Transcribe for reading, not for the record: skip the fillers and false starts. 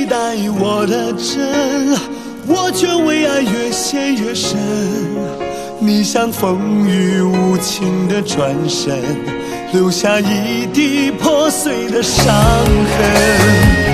期待我的真，我却为爱越陷越深。你像风雨无情的转身，留下一地破碎的伤痕。